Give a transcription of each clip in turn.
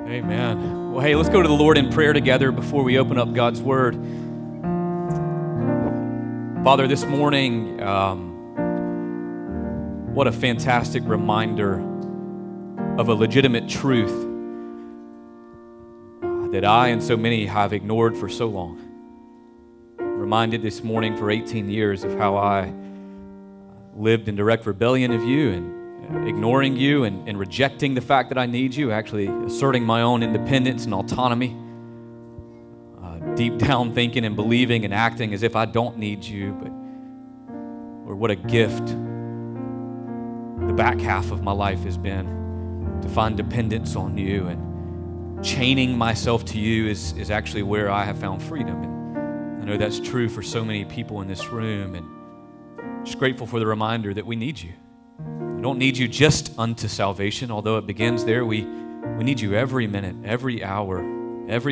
Amen. Well, hey, let's go to the Lord in prayer together before we open up God's Word. Father, this morning, what a fantastic reminder of a legitimate truth that I and so many have ignored for so long. Reminded this morning for 18 years of how I lived in direct rebellion of you and ignoring you and rejecting the fact that I need you, actually asserting my own independence and autonomy, deep down thinking and believing and acting as if I don't need you. But Lord, what a gift the back half of my life has been to find dependence on you, and chaining myself to you is actually where I have found freedom. And I know that's true for so many people in this room, and just grateful for the reminder that we need you. We don't need you just unto salvation, although it begins there. We need you every minute, every hour, every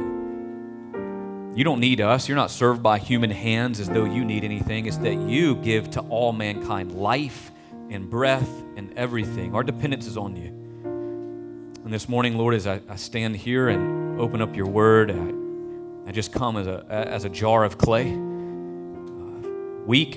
moment. You don't need us. You're not served by human hands as though you need anything. It's that you give to all mankind life and breath and everything. Our dependence is on you. And this morning, Lord, as I stand here and open up your word, I just come as a jar of clay, weak,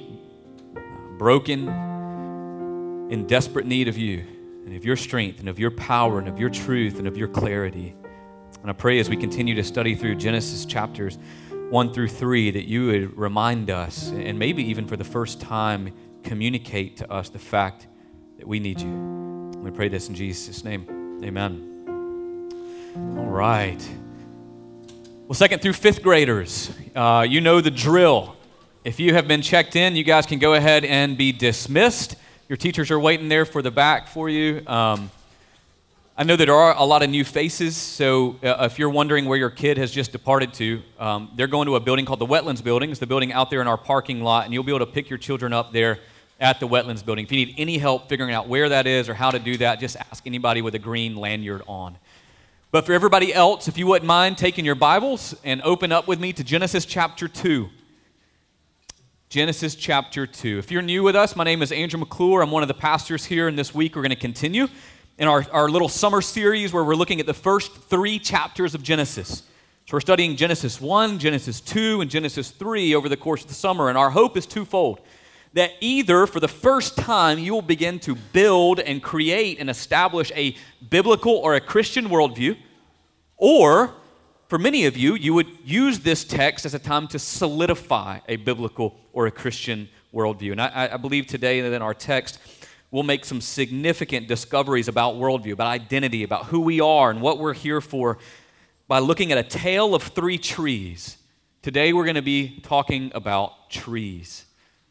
broken, in desperate need of you and of your strength and of your power and of your truth and of your clarity. And I pray as we continue to study through Genesis chapters 1 through 3 that you would remind us, and maybe even for the first time communicate to us the fact that we need you. And we pray this in Jesus' name. Amen. All right. Well, 2nd through 5th graders, you know the drill. If you have been checked in, you guys can go ahead and be dismissed. Your teachers are waiting there for the back for you. I know that there are a lot of new faces, so if you're wondering where your kid has just departed to, they're going to a building called the Wetlands Building. It's the building out there in our parking lot, and you'll be able to pick your children up there at the Wetlands Building. If you need any help figuring out where that is or how to do that, just ask anybody with a green lanyard on. But for everybody else, if you wouldn't mind taking your Bibles and open up with me to Genesis chapter 2. Genesis chapter 2. If you're new with us, my name is Andrew McClure. I'm one of the pastors here, and this week we're going to continue in our little summer series where we're looking at the first 3 chapters of Genesis. So we're studying Genesis 1, Genesis 2, and Genesis 3 over the course of the summer, and our hope is twofold. That either for the first time you will begin to build and create and establish a biblical or a Christian worldview, or for many of you, you would use this text as a time to solidify a biblical or a Christian worldview. And I believe today that in our text, we'll make some significant discoveries about worldview, about identity, about who we are and what we're here for by looking at a tale of 3 trees. Today, we're going to be talking about trees.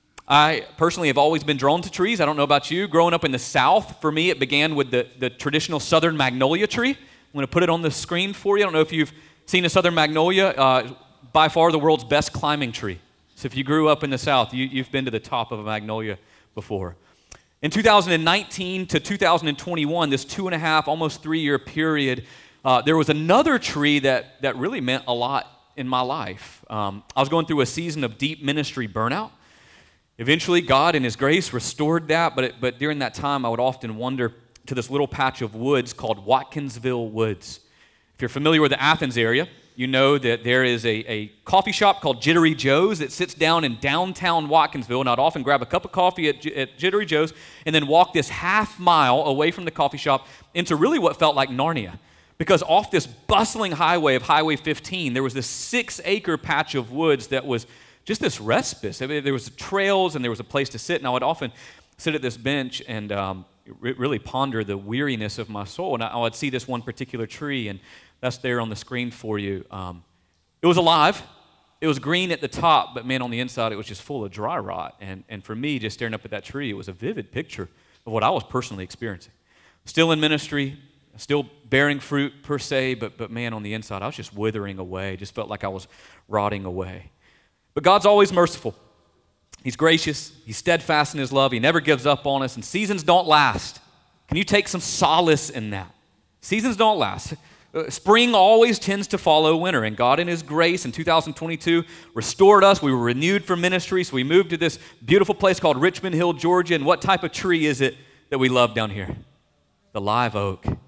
I personally have always been drawn to trees. I don't know about you. Growing up in the South, for me, it began with the traditional southern magnolia tree. I'm going to put it on the screen for you. I don't know if you've seen a southern magnolia, by far the world's best climbing tree. So if you grew up in the South, you've been to the top of a magnolia before. In 2019 to 2021, this 2.5, almost 3-year period, there was another tree that really meant a lot in my life. I was going through a season of deep ministry burnout. Eventually, God in His grace restored that, but during that time, I would often wander to this little patch of woods called Watkinsville Woods. If you're familiar with the Athens area, you know that there is a coffee shop called Jittery Joe's that sits down in downtown Watkinsville, and I'd often grab a cup of coffee at Jittery Joe's and then walk this half mile away from the coffee shop into really what felt like Narnia. Because off this bustling highway of Highway 15, there was this 6-acre patch of woods that was just this respite. I mean, there was trails and there was a place to sit, and I would often sit at this bench and really ponder the weariness of my soul. And I would see this one particular tree, and that's there on the screen for you. It was alive. It was green at the top, but man, on the inside, it was just full of dry rot. And for me, just staring up at that tree, it was a vivid picture of what I was personally experiencing. Still in ministry, still bearing fruit per se, but man, on the inside, I was just withering away. Just felt like I was rotting away. But God's always merciful. He's gracious. He's steadfast in His love. He never gives up on us, and seasons don't last. Can you take some solace in that? Seasons don't last. Spring always tends to follow winter, and God in His grace in 2022 restored us. We were renewed for ministry, so we moved to this beautiful place called Richmond Hill, Georgia. And what type of tree is it that we love down here? The live oak.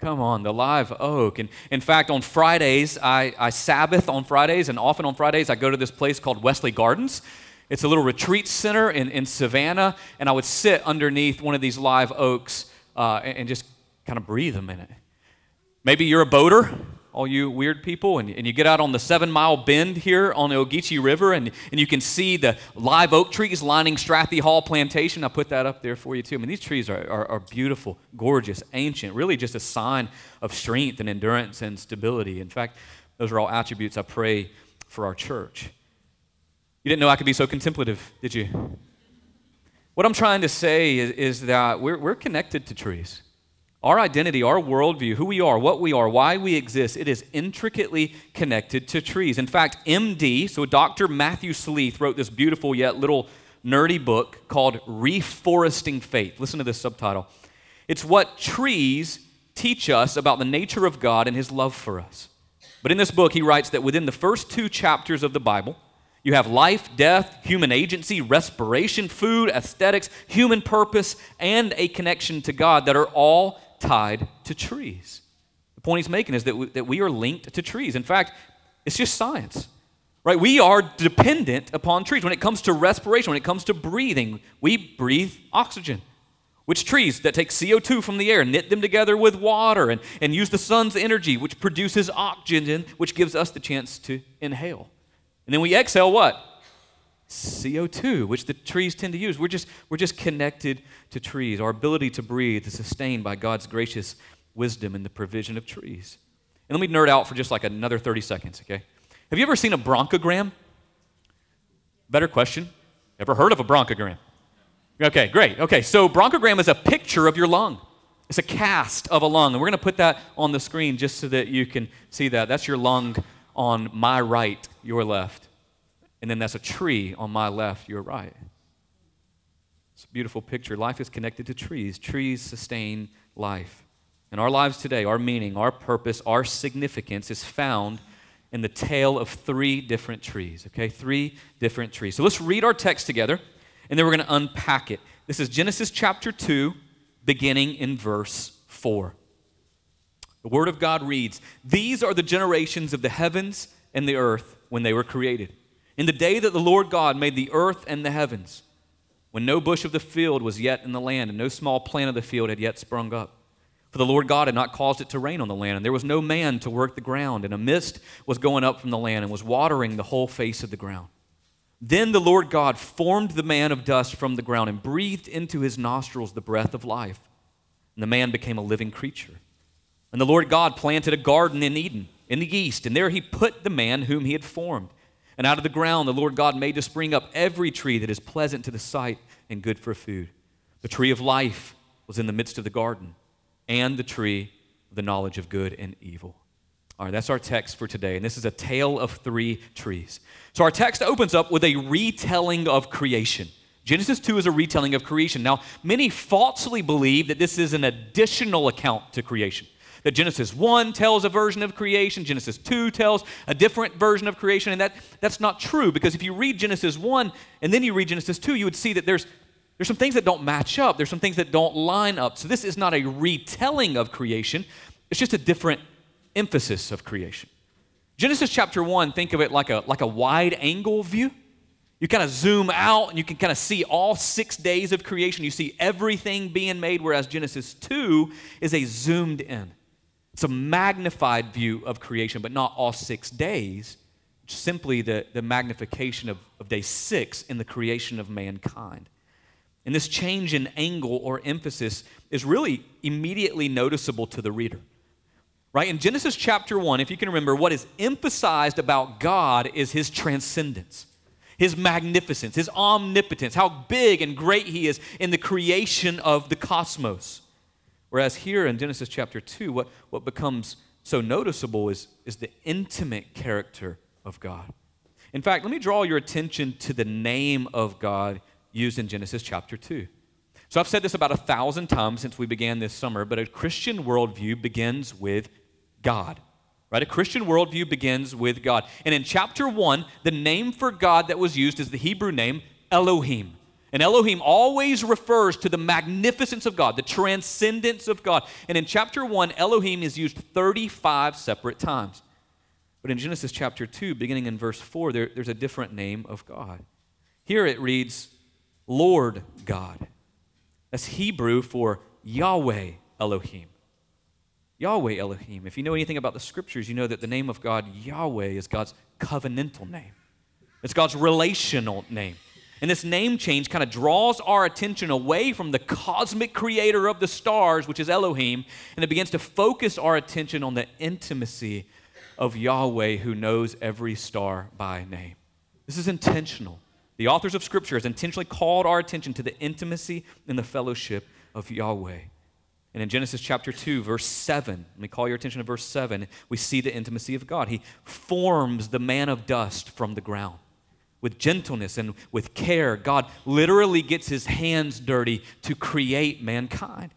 Come on, the live oak. And in fact, on Fridays, I Sabbath on Fridays, and often on Fridays I go to this place called Wesley Gardens. It's a little retreat center in Savannah, and I would sit underneath one of these live oaks and just kind of breathe a minute. Maybe you're a boater, all you weird people, and you get out on the 7-mile bend here on the Ogeechee River, and you can see the live oak trees lining Strathy Hall Plantation. I put that up there for you too. I mean, these trees are beautiful, gorgeous, ancient, really just a sign of strength and endurance and stability. In fact, those are all attributes I pray for our church. You didn't know I could be so contemplative, did you? What I'm trying to say is that we're connected to trees. Our identity, our worldview, who we are, what we are, why we exist, it is intricately connected to trees. In fact, MD, so Dr. Matthew Sleeth wrote this beautiful yet little nerdy book called Reforesting Faith. Listen to this subtitle. It's what trees teach us about the nature of God and his love for us. But in this book, he writes that within the first 2 chapters of the Bible, you have life, death, human agency, respiration, food, aesthetics, human purpose, and a connection to God that are all tied to trees. The point he's making is that we are linked to trees. In fact, it's just science, right? We are dependent upon trees. When it comes to respiration, when it comes to breathing, we breathe oxygen. Which trees that take CO2 from the air, knit them together with water, and use the sun's energy, which produces oxygen, which gives us the chance to inhale. And then we exhale what? CO2, which the trees tend to use. We're just connected to trees. Our ability to breathe is sustained by God's gracious wisdom and the provision of trees. And let me nerd out for just like another 30 seconds, okay? Have you ever seen a bronchogram? Better question. Ever heard of a bronchogram? Okay, great. Okay, so bronchogram is a picture of your lung. It's a cast of a lung. And we're going to put that on the screen just so that you can see that. That's your lung on my right, your left. And then that's a tree on my left, your right. It's a beautiful picture. Life is connected to trees. Trees sustain life. And our lives today, our meaning, our purpose, our significance is found in the tale of 3 different trees, okay? 3 different trees. So let's read our text together, and then we're going to unpack it. This is Genesis chapter 2, beginning in verse 4. The Word of God reads, "These are the generations of the heavens and the earth when they were created. In the day that the Lord God made the earth and the heavens, when no bush of the field was yet in the land, and no small plant of the field had yet sprung up. For the Lord God had not caused it to rain on the land, and there was no man to work the ground, and a mist was going up from the land and was watering the whole face of the ground. Then the Lord God formed the man of dust from the ground and breathed into his nostrils the breath of life, and the man became a living creature. And the Lord God planted a garden in Eden, in the east, and there he put the man whom he had formed. And out of the ground the Lord God made to spring up every tree that is pleasant to the sight and good for food. The tree of life was in the midst of the garden, and the tree of the knowledge of good and evil." All right, that's our text for today, and this is a tale of 3 trees. So our text opens up with a retelling of creation. Genesis 2 is a retelling of creation. Now, many falsely believe that this is an additional account to creation. That Genesis 1 tells a version of creation, Genesis 2 tells a different version of creation, and that's not true, because if you read Genesis 1 and then you read Genesis 2, you would see that there's some things that don't match up. There's some things that don't line up. So this is not a retelling of creation. It's just a different emphasis of creation. Genesis chapter 1, think of it like a wide angle view. You kind of zoom out and you can kind of see all 6 days of creation. You see everything being made, whereas Genesis 2 is a zoomed in. It's a magnified view of creation, but not all 6 days, simply the magnification of day 6 in the creation of mankind. And this change in angle or emphasis is really immediately noticeable to the reader. Right? In Genesis chapter 1, if you can remember, what is emphasized about God is his transcendence, his magnificence, his omnipotence, how big and great he is in the creation of the cosmos. Whereas here in Genesis chapter 2, what becomes so noticeable is the intimate character of God. In fact, let me draw your attention to the name of God used in Genesis chapter 2. So I've said this about 1,000 times since we began this summer, but a Christian worldview begins with God. Right? A Christian worldview begins with God. And in chapter 1, the name for God that was used is the Hebrew name Elohim. And Elohim always refers to the magnificence of God, the transcendence of God. And in chapter 1, Elohim is used 35 separate times. But in Genesis chapter 2, beginning in verse 4, there's a different name of God. Here it reads, Lord God. That's Hebrew for Yahweh Elohim. Yahweh Elohim. If you know anything about the scriptures, you know that the name of God, Yahweh, is God's covenantal name. It's God's relational name. And this name change kind of draws our attention away from the cosmic creator of the stars, which is Elohim, and it begins to focus our attention on the intimacy of Yahweh, who knows every star by name. This is intentional. The authors of Scripture has intentionally called our attention to the intimacy and the fellowship of Yahweh. And in Genesis chapter 2, verse 7, let me call your attention to verse 7, we see the intimacy of God. He forms the man of dust from the ground. With gentleness and with care, God literally gets his hands dirty to create mankind.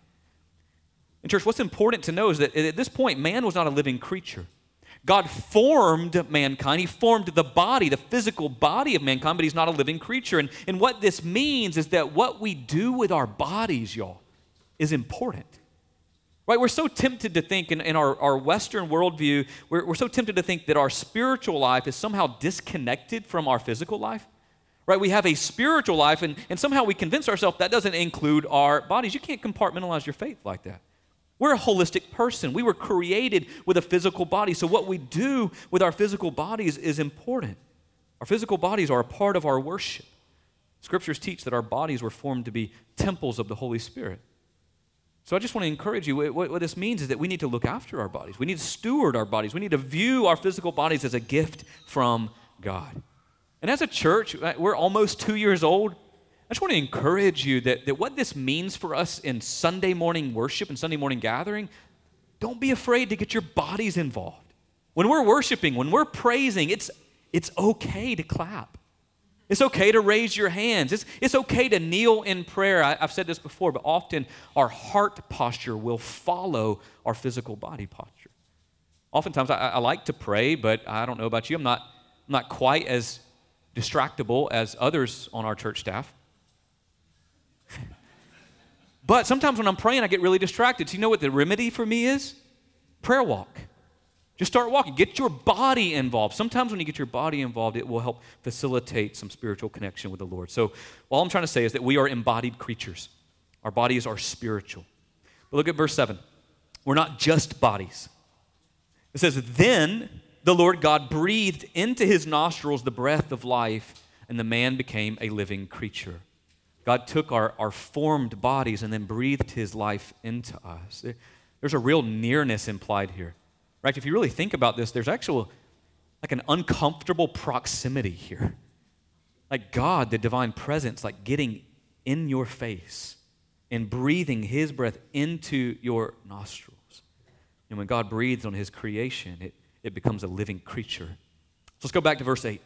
And church, what's important to know is that at this point, man was not a living creature. God formed mankind. He formed the body, the physical body of mankind, but he's not a living creature. And what this means is that what we do with our bodies, y'all, is important. Right? We're so tempted to think in our Western worldview, we're so tempted to think that our spiritual life is somehow disconnected from our physical life. Right? We have a spiritual life, and somehow we convince ourselves that doesn't include our bodies. You can't compartmentalize your faith like that. We're a holistic person. We were created with a physical body. So what we do with our physical bodies is important. Our physical bodies are a part of our worship. Scriptures teach that our bodies were formed to be temples of the Holy Spirit. So I just want to encourage you, what this means is that we need to look after our bodies. We need to steward our bodies. We need to view our physical bodies as a gift from God. And as a church, we're almost 2 years old. I just want to encourage you that what this means for us in Sunday morning worship and Sunday morning gathering, don't be afraid to get your bodies involved. When we're worshiping, when we're praising, it's okay to clap. It's okay to raise your hands. It's okay to kneel in prayer. I've said this before, but often our heart posture will follow our physical body posture. Oftentimes I like to pray, but I don't know about you. I'm not quite as distractible as others on our church staff. But sometimes when I'm praying, I get really distracted. So you know what the remedy for me is? Prayer walk. Just start walking. Get your body involved. Sometimes when you get your body involved, it will help facilitate some spiritual connection with the Lord. So all I'm trying to say is that we are embodied creatures. Our bodies are spiritual. But look at verse 7. We're not just bodies. It says, then the Lord God breathed into his nostrils the breath of life, and the man became a living creature. God took our formed bodies and then breathed his life into us. There's a real nearness implied here. Right? If you really think about this, there's actually like an uncomfortable proximity here. Like God, the divine presence, like getting in your face and breathing his breath into your nostrils. And when God breathes on his creation, it becomes a living creature. So let's go back to verse 8.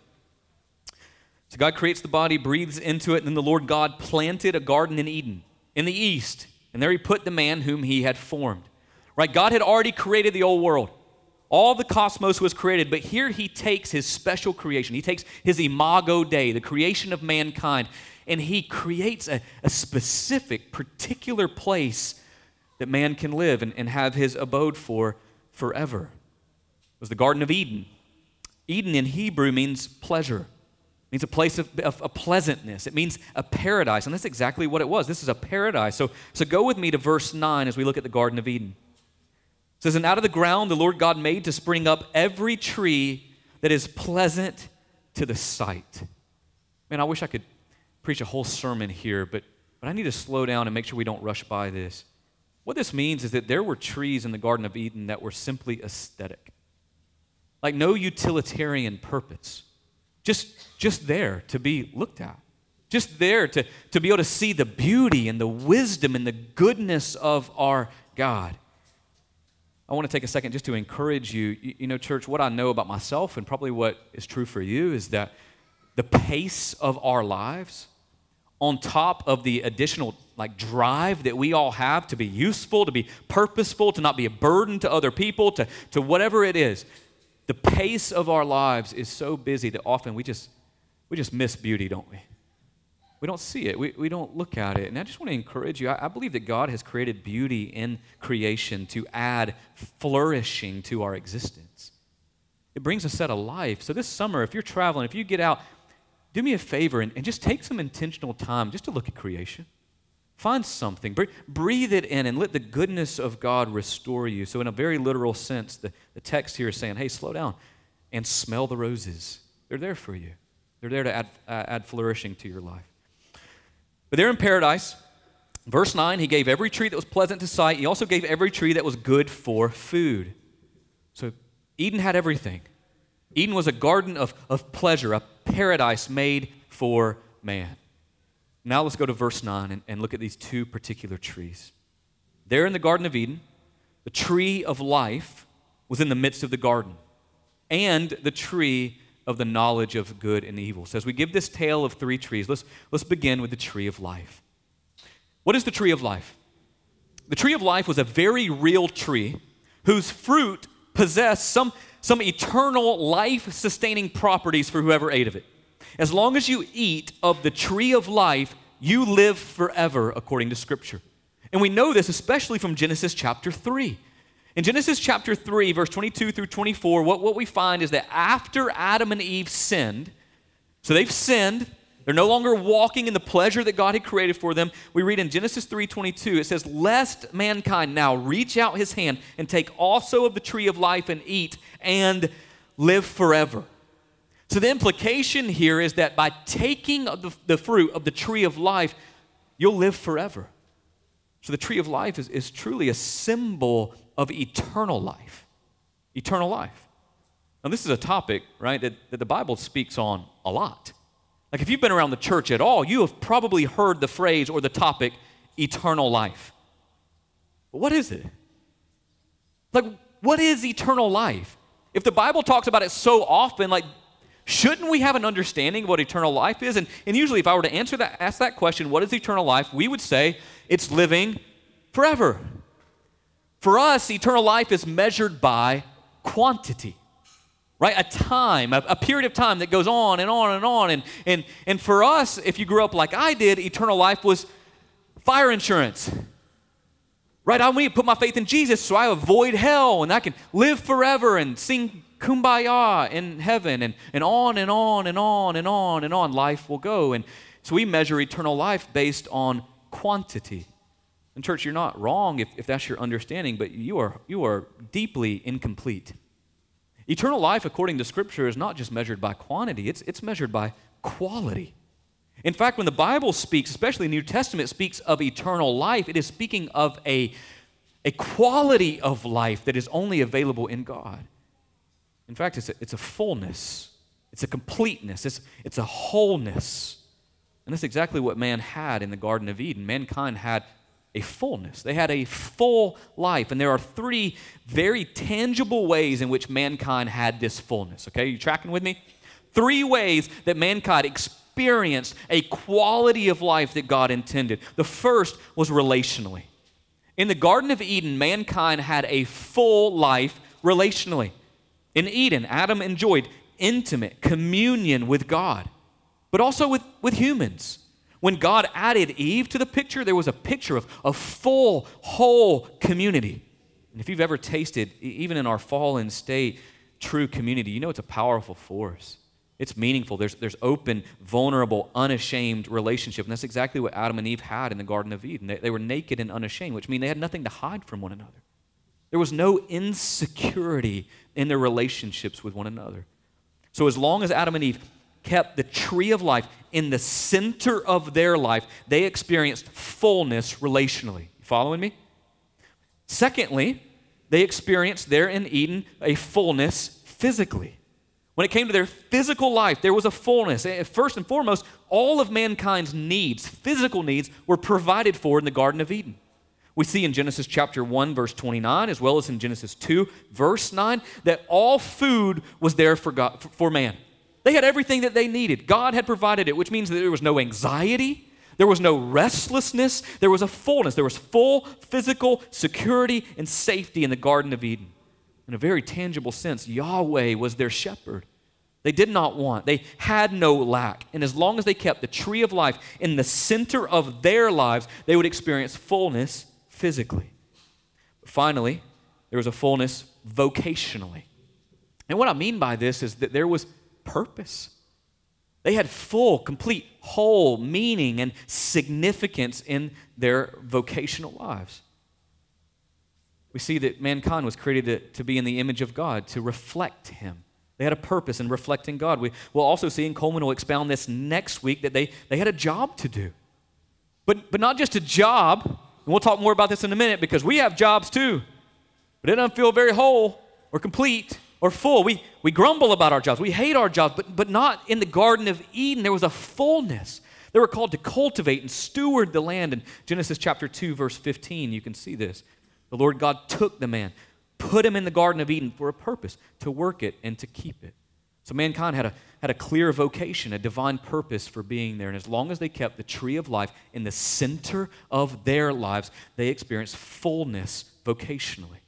So God creates the body, breathes into it, and then the Lord God planted a garden in Eden, in the east. And there he put the man whom he had formed. Right? God had already created the old world. All the cosmos was created, but here he takes his special creation. He takes his imago Dei, the creation of mankind, and he creates a specific, particular place that man can live and have his abode for forever. It was the Garden of Eden. Eden in Hebrew means pleasure. It means a place of pleasantness. It means a paradise, and that's exactly what it was. This is a paradise. So go with me to verse 9 as we look at the Garden of Eden. It says, and out of the ground the Lord God made to spring up every tree that is pleasant to the sight. Man, I wish I could preach a whole sermon here, but I need to slow down and make sure we don't rush by this. What this means is that there were trees in the Garden of Eden that were simply aesthetic. Like no utilitarian purpose. Just there to be looked at. Just there to be able to see the beauty and the wisdom and the goodness of our God. I want to take a second just to encourage you. You know, church, what I know about myself and probably what is true for you is that the pace of our lives, on top of the additional drive that we all have to be useful, to be purposeful, to not be a burden to other people, to whatever it is, the pace of our lives is so busy that often we just miss beauty, don't we? We don't see it. We don't look at it. And I just want to encourage you. I believe that God has created beauty in creation to add flourishing to our existence. It brings a set of life. So this summer, if you're traveling, if you get out, do me a favor and just take some intentional time just to look at creation. Find something. Breathe it in and let the goodness of God restore you. So in a very literal sense, the text here is saying, hey, slow down and smell the roses. They're there for you. They're there to add flourishing to your life. But there in paradise, verse 9, he gave every tree that was pleasant to sight. He also gave every tree that was good for food. So Eden had everything. Eden was a garden of pleasure, a paradise made for man. Now let's go to verse 9 and look at these two particular trees. There in the Garden of Eden, the tree of life was in the midst of the garden, and the tree of the knowledge of good and evil. So as we give this tale of three trees, let's begin with the tree of life. What is the tree of life? The tree of life was a very real tree whose fruit possessed some eternal life-sustaining properties for whoever ate of it. As long as you eat of the tree of life, you live forever, according to Scripture. And we know this especially from Genesis chapter 3. In Genesis chapter 3, verse 22 through 24, what we find is that after Adam and Eve sinned, so they've sinned, they're no longer walking in the pleasure that God had created for them. We read in Genesis 3:22, it says, "Lest mankind now reach out his hand and take also of the tree of life and eat and live forever." So the implication here is that by taking of the fruit of the tree of life, you'll live forever. So the tree of life is truly a symbol of eternal life. Eternal life. Now this is a topic, right, that the Bible speaks on a lot. Like if you've been around the church at all, you have probably heard the phrase or the topic, eternal life. But what is it? Like, what is eternal life? If the Bible talks about it so often, like, shouldn't we have an understanding of what eternal life is? And usually if I were to ask that question, what is eternal life? We would say it's living forever. For us, eternal life is measured by quantity, right? A time, a period of time that goes on and on and on. And for us, if you grew up like I did, eternal life was fire insurance, right? I need to put my faith in Jesus so I avoid hell and I can live forever and sing kumbaya in heaven and on and on and on and on and on life will go. And so we measure eternal life based on quantity. And church, you're not wrong if that's your understanding, but you are deeply incomplete. Eternal life, according to Scripture, is not just measured by quantity, it's measured by quality. In fact, when the Bible speaks, especially the New Testament, speaks of eternal life, it is speaking of a quality of life that is only available in God. In fact, it's a fullness, it's a completeness, it's a wholeness. And that's exactly what man had in the Garden of Eden. Mankind had a fullness. They had a full life. And there are three very tangible ways in which mankind had this fullness. Okay, you tracking with me? Three ways that mankind experienced a quality of life that God intended. The first was relationally. In the Garden of Eden, mankind had a full life relationally. In Eden, Adam enjoyed intimate communion with God, but also with humans. When God added Eve to the picture, there was a picture of full, whole community. And if you've ever tasted, even in our fallen state, true community, you know it's a powerful force. It's meaningful. There's open, vulnerable, unashamed relationship. And that's exactly what Adam and Eve had in the Garden of Eden. They were naked and unashamed, which means they had nothing to hide from one another. There was no insecurity in their relationships with one another. So as long as Adam and Eve kept the tree of life in the center of their life, they experienced fullness relationally. You following me? Secondly, they experienced there in Eden a fullness physically. When it came to their physical life, there was a fullness. First and foremost, all of mankind's needs, physical needs, were provided for in the Garden of Eden. We see in Genesis chapter 1, verse 29, as well as in Genesis 2, verse 9, that all food was there for man. They had everything that they needed. God had provided it, which means that there was no anxiety, there was no restlessness, there was a fullness. There was full physical security and safety in the Garden of Eden. In a very tangible sense, Yahweh was their shepherd. They did not want. They had no lack. And as long as they kept the tree of life in the center of their lives, they would experience fullness physically. But finally, there was a fullness vocationally. And what I mean by this is that there was purpose. They had full, complete, whole meaning and significance in their vocational lives. We see that mankind was created to be in the image of God, to reflect Him. They had a purpose in reflecting God. We'll also see, and Coleman will expound this next week, that they had a job to do. But not just a job, and we'll talk more about this in a minute because we have jobs too, but it doesn't feel very whole or complete or full. We grumble about our jobs. We hate our jobs, but not in the Garden of Eden. There was a fullness. They were called to cultivate and steward the land. In Genesis chapter 2, verse 15, you can see this. The Lord God took the man, put him in the Garden of Eden for a purpose, to work it and to keep it. So mankind had a clear vocation, a divine purpose for being there. And as long as they kept the tree of life in the center of their lives, they experienced fullness vocationally.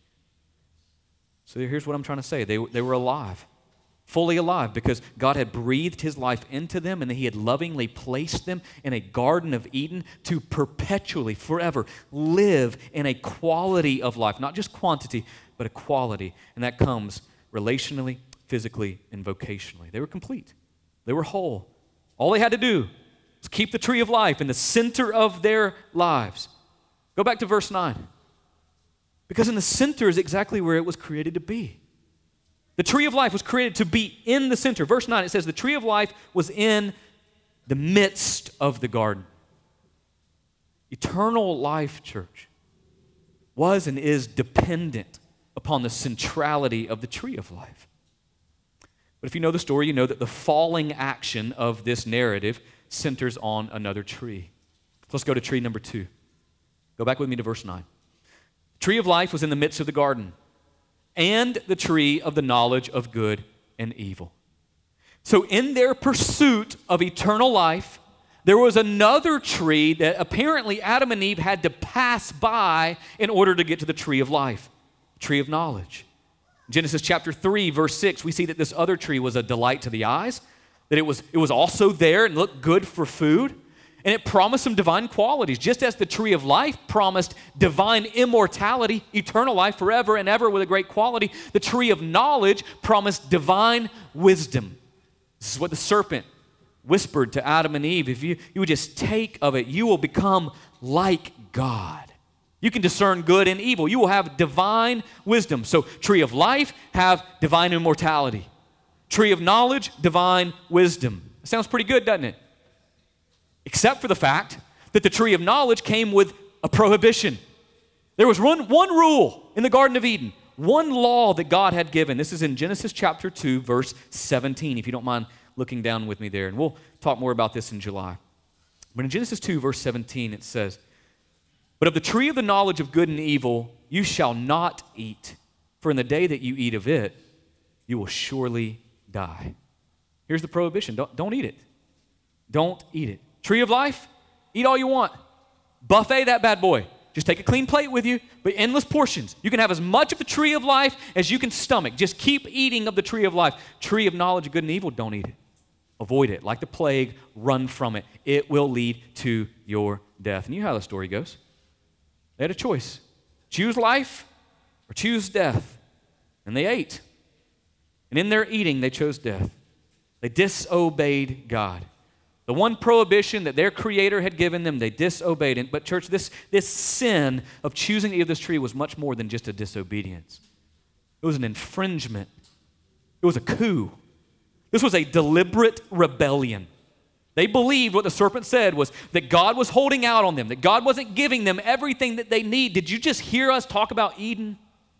So here's what I'm trying to say. They were alive, fully alive, because God had breathed His life into them and He had lovingly placed them in a Garden of Eden to perpetually, forever, live in a quality of life, not just quantity, but a quality. And that comes relationally, physically, and vocationally. They were complete. They were whole. All they had to do was keep the tree of life in the center of their lives. Go back to verse 9. Because in the center is exactly where it was created to be. The tree of life was created to be in the center. Verse 9, it says the tree of life was in the midst of the garden. Eternal life, church, was and is dependent upon the centrality of the tree of life. But if you know the story, you know that the falling action of this narrative centers on another tree. Let's go to tree number 2. Go back with me to verse 9. The tree of life was in the midst of the garden, and the tree of the knowledge of good and evil. So in their pursuit of eternal life, there was another tree that apparently Adam and Eve had to pass by in order to get to the tree of life, the tree of knowledge. Genesis chapter 3, verse 6, we see that this other tree was a delight to the eyes, that it was also there and looked good for food, and it promised some divine qualities. Just as the tree of life promised divine immortality, eternal life forever and ever with a great quality, the tree of knowledge promised divine wisdom. This is what the serpent whispered to Adam and Eve. If you would just take of it, you will become like God. You can discern good and evil. You will have divine wisdom. So tree of life, have divine immortality. Tree of knowledge, divine wisdom. It sounds pretty good, doesn't it? Except for the fact that the tree of knowledge came with a prohibition. There was one rule in the Garden of Eden, one law that God had given. This is in Genesis chapter 2, verse 17, if you don't mind looking down with me there. And we'll talk more about this in July. But in Genesis 2, verse 17, it says, "But of the tree of the knowledge of good and evil you shall not eat, for in the day that you eat of it, you will surely die." Here's the prohibition. Don't eat it. Don't eat it. Tree of life, eat all you want. Buffet that bad boy. Just take a clean plate with you, but endless portions. You can have as much of the tree of life as you can stomach. Just keep eating of the tree of life. Tree of knowledge of good and evil, don't eat it. Avoid it. Like the plague, run from it. It will lead to your death. And you know how the story goes. They had a choice. Choose life or choose death. And they ate. And in their eating, they chose death. They disobeyed God. The one prohibition that their Creator had given them, they disobeyed it. But church, this sin of choosing to eat of this tree was much more than just a disobedience. It was an infringement. It was a coup. This was a deliberate rebellion. They believed what the serpent said was that God was holding out on them, that God wasn't giving them everything that they need. Did you just hear us talk about Eden?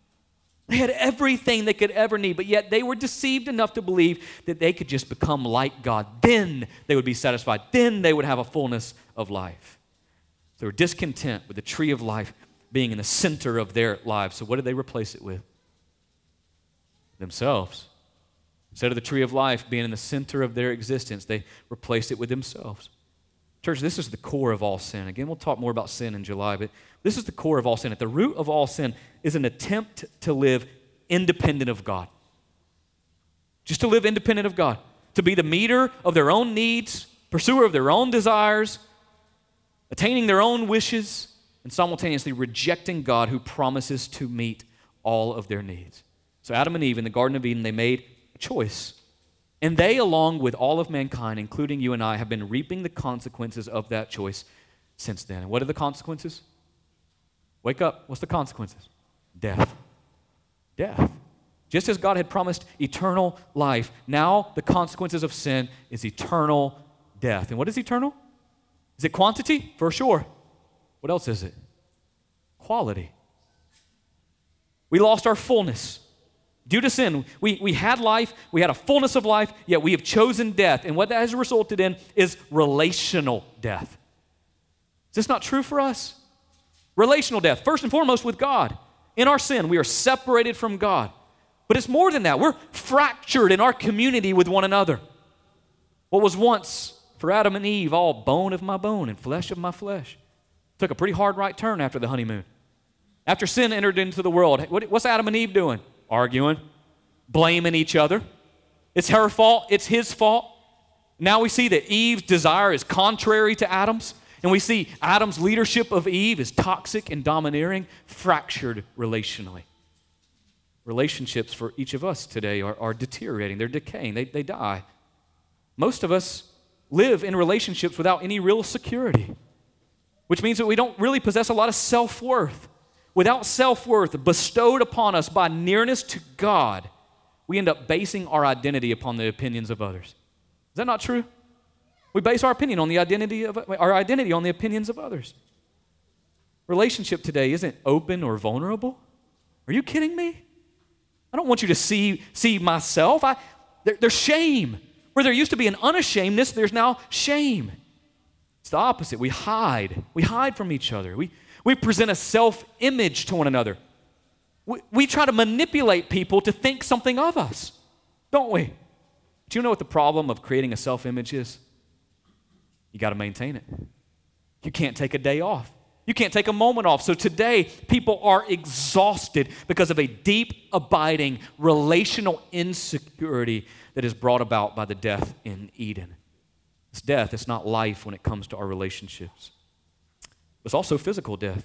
They had everything they could ever need, but yet they were deceived enough to believe that they could just become like God. Then they would be satisfied. Then they would have a fullness of life. They were discontent with the tree of life being in the center of their lives. So what did they replace it with? Themselves. Instead of the tree of life being in the center of their existence, they replaced it with themselves. Church, this is the core of all sin. Again, we'll talk more about sin in July, but this is the core of all sin. At the root of all sin is an attempt to live independent of God. Just to live independent of God. to be the meter of their own needs, pursuer of their own desires, attaining their own wishes, and simultaneously rejecting God who promises to meet all of their needs. So Adam and Eve in the Garden of Eden, they made a choice. And they, along with all of mankind, including you and I, have been reaping the consequences of that choice since then. And what are the consequences? Wake up. What's the consequences? Death. Death. Just as God had promised eternal life, now the consequences of sin is eternal death. And what is eternal? Is it quantity? For sure. What else is it? Quality. We lost our fullness. Due to sin, we had life, we had a fullness of life, yet we have chosen death. And what that has resulted in is relational death. Is this not true for us? Relational death, first and foremost with God. In our sin, we are separated from God. But it's more than that. We're fractured in our community with one another. What was once, for Adam and Eve, all bone of my bone and flesh of my flesh, took a pretty hard right turn after the honeymoon. After sin entered into the world, what's Adam and Eve doing? Arguing, blaming each other. It's her fault, it's his fault. Now we see that Eve's desire is contrary to Adam's, and we see Adam's leadership of Eve is toxic and domineering, fractured relationally. Relationships for each of us today are deteriorating, they're decaying, they die. Most of us live in relationships without any real security, which means that we don't really possess a lot of self-worth. Without self-worth bestowed upon us by nearness to God, we end up basing our identity upon the opinions of others. Is that not true? We base our identity on the opinions of others. Relationship today isn't open or vulnerable. Are you kidding me? I don't want you to see myself. There's shame. Where there used to be an unashamedness, there's now shame. It's the opposite. We hide. We hide from each other. We present a self-image to one another. We try to manipulate people to think something of us, don't we? Do you know what the problem of creating a self-image is? You got to maintain it. You can't take a day off. You can't take a moment off. So today, people are exhausted because of a deep, abiding, relational insecurity that is brought about by the death in Eden. It's death. It's not life when it comes to our relationships. It's also physical death.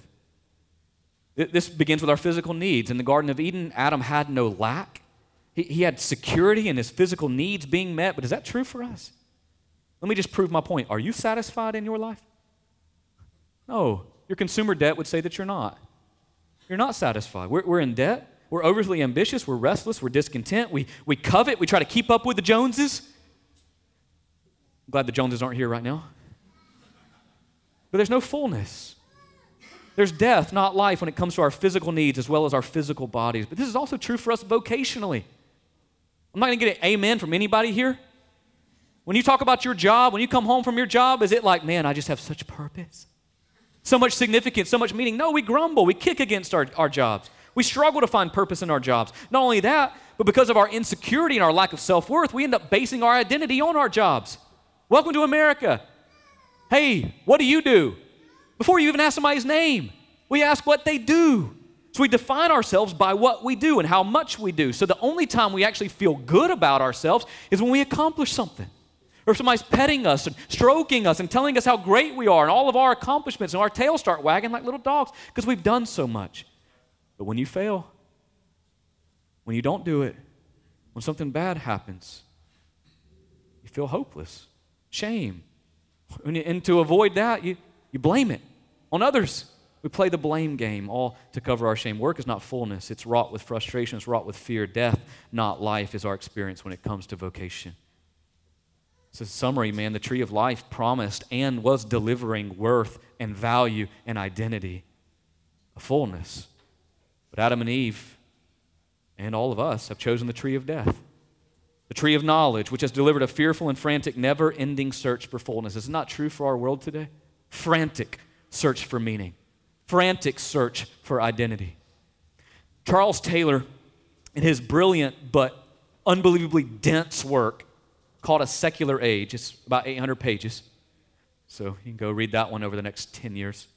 This begins with our physical needs. In the Garden of Eden, Adam had no lack. He had security in his physical needs being met, but is that true for us? Let me just prove my point. Are you satisfied in your life? No. Your consumer debt would say that you're not. You're not satisfied. We're in debt. We're overly ambitious. We're restless. We're discontent. We covet. We try to keep up with the Joneses. I'm glad the Joneses aren't here right now. But there's no fullness. There's death, not life, when it comes to our physical needs as well as our physical bodies. But this is also true for us vocationally. I'm not going to get an amen from anybody here. When you talk about your job, when you come home from your job, is it like, man, I just have such purpose, so much significance, so much meaning? No, we grumble. We kick against our jobs. We struggle to find purpose in our jobs. Not only that, but because of our insecurity and our lack of self-worth, we end up basing our identity on our jobs. Welcome to America. Hey, what do you do? Before you even ask somebody's name, we ask what they do. So we define ourselves by what we do and how much we do. So the only time we actually feel good about ourselves is when we accomplish something. Or if somebody's petting us and stroking us and telling us how great we are and all of our accomplishments, and our tails start wagging like little dogs because we've done so much. But when you fail, when you don't do it, when something bad happens, you feel hopeless, shame. And to avoid that, you blame it on others. We play the blame game, all to cover our shame. Work is not fullness. It's wrought with frustration. It's wrought with fear. Death, not life, is our experience when it comes to vocation. So in summary, man, the tree of life promised and was delivering worth and value and identity, a fullness. But Adam and Eve and all of us have chosen the tree of death. The tree of knowledge, which has delivered a fearful and frantic, never-ending search for fullness. Is it not true for our world today? Frantic search for meaning. Frantic search for identity. Charles Taylor, in his brilliant but unbelievably dense work called A Secular Age, it's about 800 pages, so you can go read that one over the next 10 years.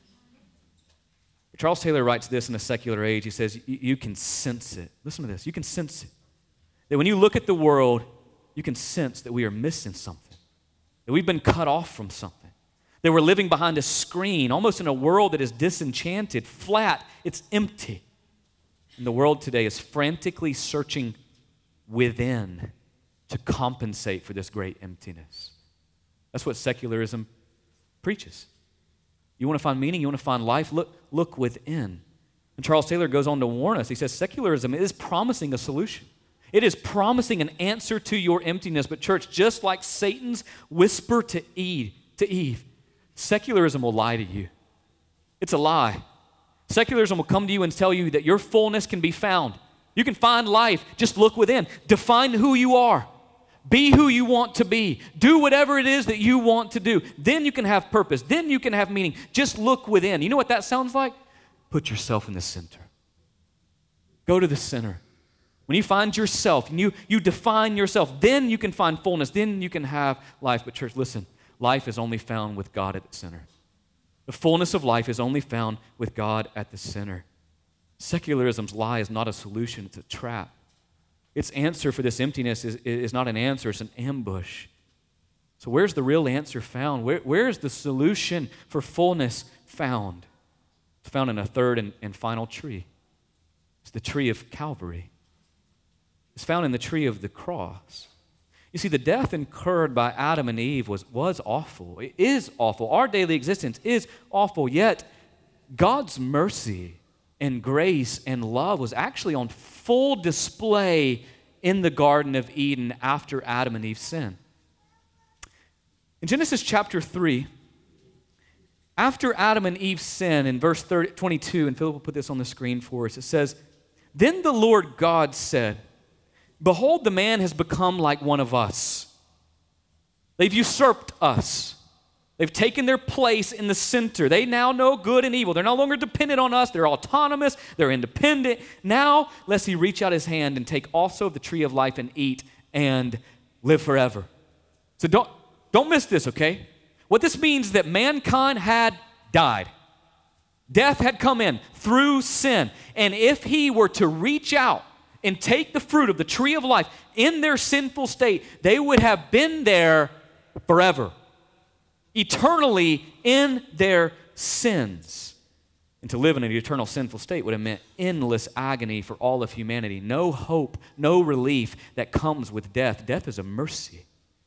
Charles Taylor writes this in A Secular Age. He says, you can sense it. Listen to this. You can sense it. That when you look at the world, you can sense that we are missing something, that we've been cut off from something, that we're living behind a screen, almost in a world that is disenchanted, flat, it's empty. And the world today is frantically searching within to compensate for this great emptiness. That's what secularism preaches. You want to find meaning? You want to find life? Look within. And Charles Taylor goes on to warn us. He says secularism is promising a solution. It is promising an answer to your emptiness. But church, just like Satan's whisper to Eve, secularism will lie to you. It's a lie. Secularism will come to you and tell you that your fullness can be found. You can find life. Just look within. Define who you are. Be who you want to be. Do whatever it is that you want to do. Then you can have purpose. Then you can have meaning. Just look within. You know what that sounds like? Put yourself in the center. Go to the center. When you find yourself and you define yourself, then you can find fullness. Then you can have life. But church, listen, life is only found with God at the center. The fullness of life is only found with God at the center. Secularism's lie is not a solution, it's a trap. Its answer for this emptiness is not an answer, it's an ambush. So where's the real answer found? Where's the solution for fullness found? It's found in a third and final tree. It's the tree of Calvary. It's found in the tree of the cross. You see, the death incurred by Adam and Eve was awful. It is awful. Our daily existence is awful, yet God's mercy and grace and love was actually on full display in the Garden of Eden after Adam and Eve sinned. In Genesis chapter 3, after Adam and Eve sin, in verse 22, and Philip will put this on the screen for us, it says, "Then the Lord God said, 'Behold, the man has become like one of us. They've usurped us. They've taken their place in the center. They now know good and evil. They're no longer dependent on us. They're autonomous. They're independent. Now, lest he reach out his hand and take also of the tree of life and eat and live forever.'" So don't miss this, okay? What this means is that mankind had died. Death had come in through sin. And if he were to reach out and take the fruit of the tree of life in their sinful state, they would have been there forever, eternally in their sins. And to live in an eternal sinful state would have meant endless agony for all of humanity. No hope, no relief that comes with death. Death is a mercy.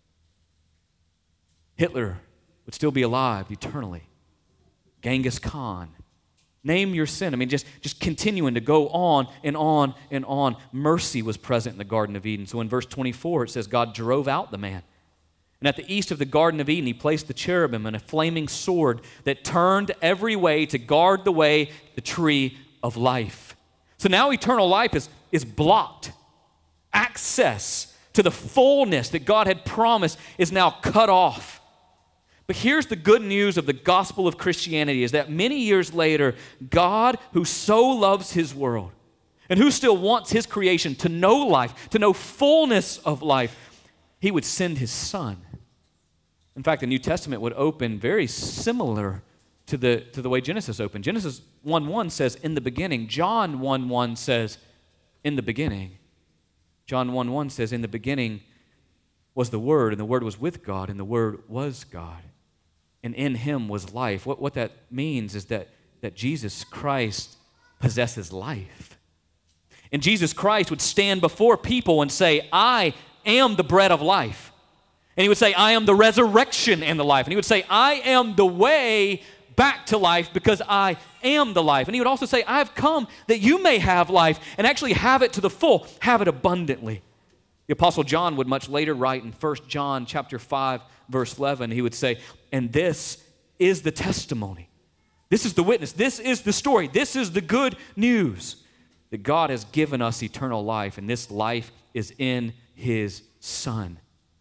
Hitler would still be alive eternally. Genghis Khan. Name your sin. I mean, just continuing to go on and on and on. Mercy was present in the Garden of Eden. So in verse 24, it says, God drove out the man. And at the east of the Garden of Eden, he placed the cherubim and a flaming sword that turned every way to guard the way, the tree of life. So now eternal life is blocked. Access to the fullness that God had promised is now cut off. But here's the good news of the gospel of Christianity is that many years later, God, who so loves his world and who still wants his creation to know life, to know fullness of life, he would send his son. In fact, the New Testament would open very similar to the way Genesis opened. Genesis 1:1 says, in the beginning. John 1:1 says, in the beginning. John 1:1 says, in the beginning was the Word, and the Word was with God, and the Word was God. And in him was life. What that means is that Jesus Christ possesses life. And Jesus Christ would stand before people and say, I am the bread of life. And he would say, I am the resurrection and the life. And he would say, I am the way back to life because I am the life. And he would also say, I have come that you may have life and actually have it to the full, have it abundantly. The Apostle John would much later write in 1 John chapter 5, verse 11, he would say, and this is the testimony. This is the witness. This is the story. This is the good news that God has given us eternal life, and this life is in his Son.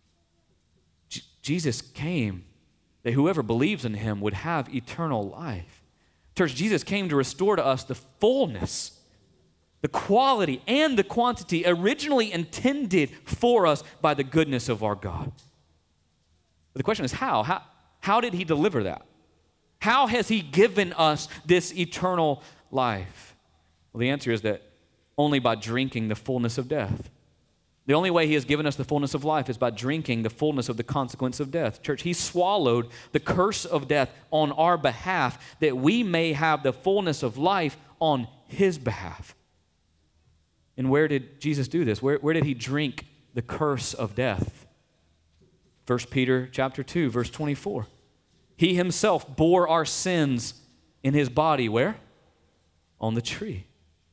Jesus came that whoever believes in him would have eternal life. Church, Jesus came to restore to us the fullness, the quality and the quantity originally intended for us by the goodness of our God. But the question is how? How did he deliver that? How has he given us this eternal life? Well, the answer is that only by drinking the fullness of death. The only way he has given us the fullness of life is by drinking the fullness of the consequence of death. Church, he swallowed the curse of death on our behalf that we may have the fullness of life on his behalf. And where did Jesus do this? Where did he drink the curse of death? 1 Peter chapter 2, verse 24. He himself bore our sins in his body, where? On the tree.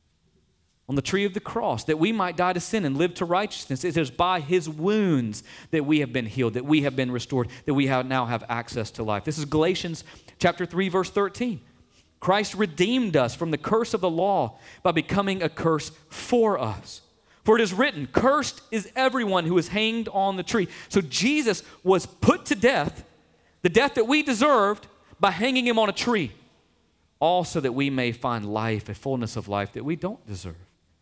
On the tree of the cross, that we might die to sin and live to righteousness. It is by his wounds that we have been healed, that we have been restored, that we now have access to life. This is Galatians chapter 3, verse 13. Christ redeemed us from the curse of the law by becoming a curse for us. For it is written, cursed is everyone who is hanged on the tree. So Jesus was put to death, the death that we deserved, by hanging him on a tree, all so that we may find life, a fullness of life that we don't deserve.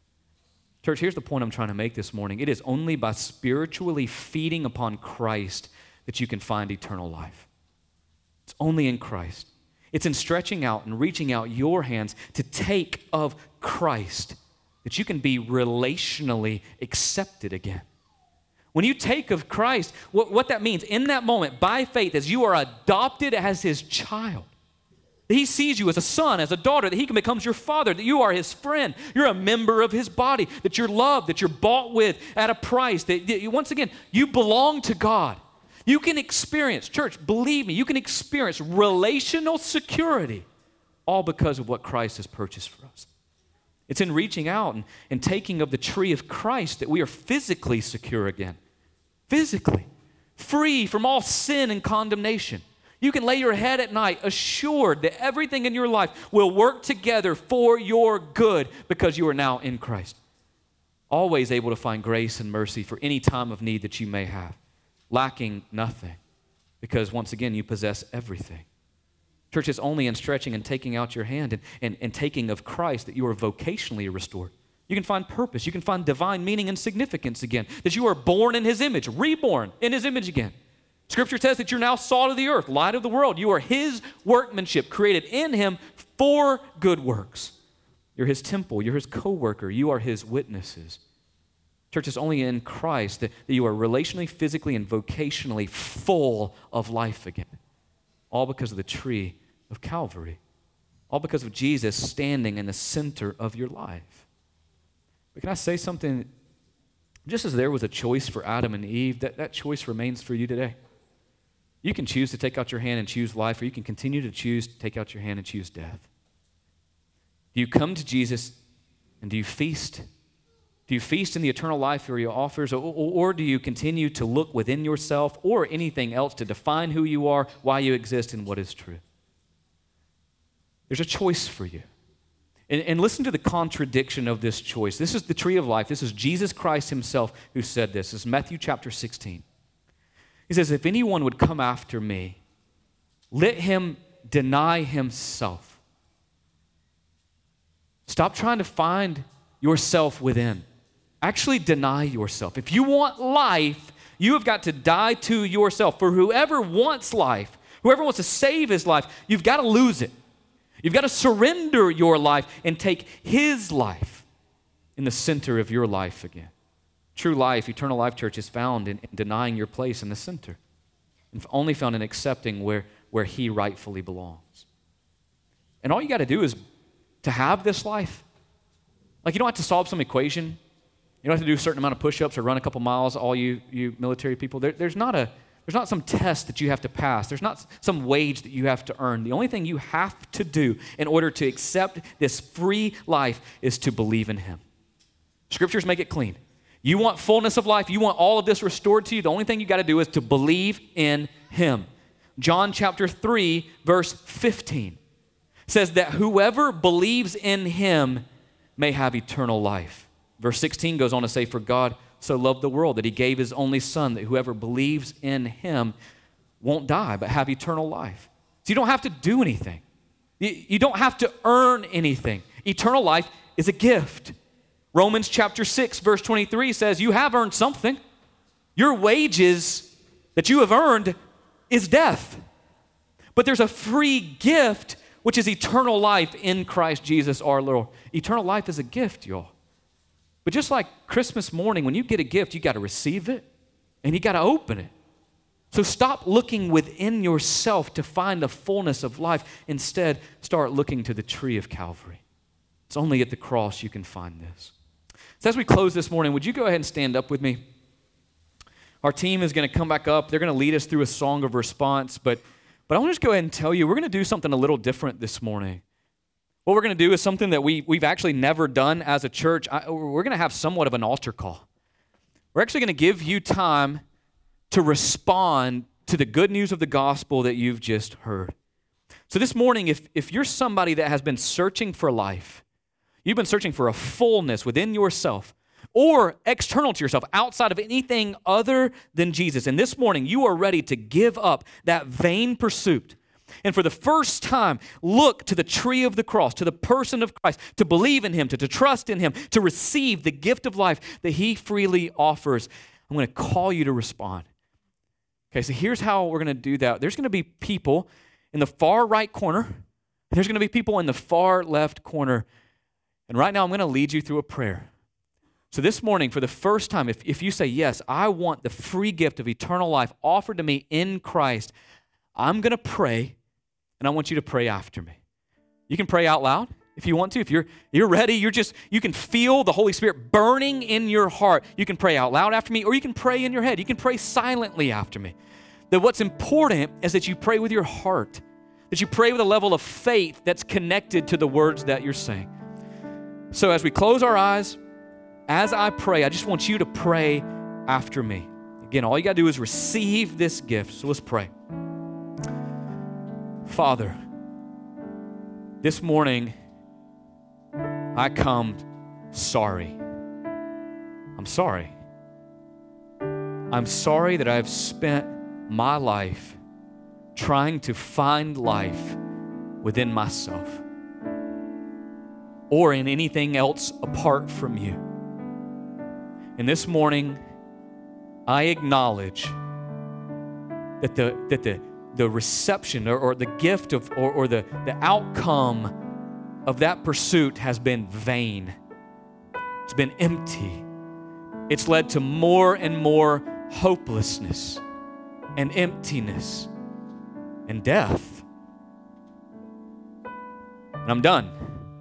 Church, here's the point I'm trying to make this morning. It is only by spiritually feeding upon Christ that you can find eternal life. It's only in Christ. It's in stretching out and reaching out your hands to take of Christ that you can be relationally accepted again. When you take of Christ, what that means, in that moment, by faith, as you are adopted as his child, that he sees you as a son, as a daughter, that he becomes your father, that you are his friend, you're a member of his body, that you're loved, that you're bought with at a price, that you, once again, you belong to God. You can experience, church, believe me, you can experience relational security all because of what Christ has purchased for us. It's in reaching out and taking of the tree of Christ that we are physically secure again. Physically. Free from all sin and condemnation. You can lay your head at night assured that everything in your life will work together for your good because you are now in Christ. Always able to find grace and mercy for any time of need that you may have. Lacking nothing because once again you possess everything. Church, it's only in stretching and taking out your hand and taking of Christ that you are vocationally restored. You can find purpose. You can find divine meaning and significance again. That you are born in his image, reborn in his image again. Scripture says that you're now salt of the earth, light of the world. You are his workmanship, created in him for good works. You're his temple. You're his co-worker. You are his witnesses. Church, it's only in Christ that you are relationally, physically, and vocationally full of life again. All because of the tree of Calvary. All because of Jesus standing in the center of your life. But can I say something? Just as there was a choice for Adam and Eve, that choice remains for you today. You can choose to take out your hand and choose life, or you can continue to choose to take out your hand and choose death. Do you come to Jesus and do you feast? Do you feast in the eternal life he offers, or do you continue to look within yourself or anything else to define who you are, why you exist, and what is true? There's a choice for you. And listen to the contradiction of this choice. This is the tree of life. This is Jesus Christ himself who said this. This is Matthew chapter 16. He says, if anyone would come after me, let him deny himself. Stop trying to find yourself within. Actually deny yourself. If you want life, you have got to die to yourself. For whoever wants life, whoever wants to save his life, you've got to lose it. You've got to surrender your life and take his life in the center of your life again. True life, eternal life, church, is found in denying your place in the center. And only found in accepting where he rightfully belongs. And all you got to do is to have this life. Like, you don't have to solve some equation. You don't have to do a certain amount of push-ups or run a couple miles, all you military people. There's not some test that you have to pass. There's not some wage that you have to earn. The only thing you have to do in order to accept this free life is to believe in him. Scriptures make it clean. You want fullness of life, you want all of this restored to you, the only thing you got to do is to believe in him. John chapter 3, verse 15 says that whoever believes in him may have eternal life. Verse 16 goes on to say, for God so loved the world that he gave his only son, that whoever believes in him won't die, but have eternal life. So you don't have to do anything. You don't have to earn anything. Eternal life is a gift. Romans chapter 6, verse 23 says, you have earned something. Your wages that you have earned is death. But there's a free gift, which is eternal life in Christ Jesus our Lord. Eternal life is a gift, y'all. But just like Christmas morning, when you get a gift, you got to receive it and you got to open it. So stop looking within yourself to find the fullness of life. Instead, start looking to the tree of Calvary. It's only at the cross you can find this. So as we close this morning, would you go ahead and stand up with me? Our team is going to come back up. They're going to lead us through a song of response. But I want to just go ahead and tell you, we're going to do something a little different this morning. What we're going to do is something that we've actually never done as a church. We're going to have somewhat of an altar call. We're actually going to give you time to respond to the good news of the gospel that you've just heard. So this morning, if you're somebody that has been searching for life, you've been searching for a fullness within yourself or external to yourself, outside of anything other than Jesus, and this morning you are ready to give up that vain pursuit, and for the first time, look to the tree of the cross, to the person of Christ, to believe in him, to trust in him, to receive the gift of life that he freely offers, I'm going to call you to respond. Okay, so here's how we're going to do that. There's going to be people in the far right corner, and there's going to be people in the far left corner. And right now, I'm going to lead you through a prayer. So this morning, for the first time, if you say, yes, I want the free gift of eternal life offered to me in Christ, I'm going to pray, and I want you to pray after me. You can pray out loud if you want to. If you're ready, you can feel the Holy Spirit burning in your heart. You can pray out loud after me, or you can pray in your head. You can pray silently after me. That what's important is that you pray with your heart, that you pray with a level of faith that's connected to the words that you're saying. So as we close our eyes, as I pray, I just want you to pray after me. Again, all you got to do is receive this gift. So let's pray. Father, this morning, I come sorry. I'm sorry. I'm sorry that I've spent my life trying to find life within myself or in anything else apart from you. And this morning, I acknowledge that the reception or the gift of or the outcome of that pursuit has been vain. It's been empty. It's led to more and more hopelessness and emptiness and death. And I'm done.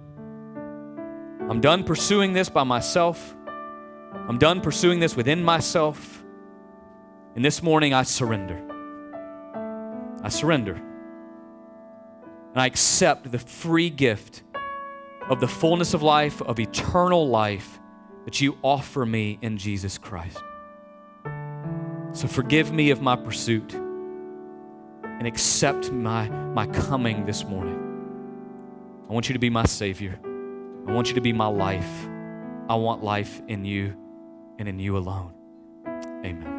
I'm done pursuing this by myself. I'm done pursuing this within myself. And this morning I surrender. I surrender. And I accept the free gift of the fullness of life, of eternal life that you offer me in Jesus Christ. So forgive me of my pursuit and accept my coming this morning. I want you to be my Savior. I want you to be my life. I want life in you and in you alone. Amen.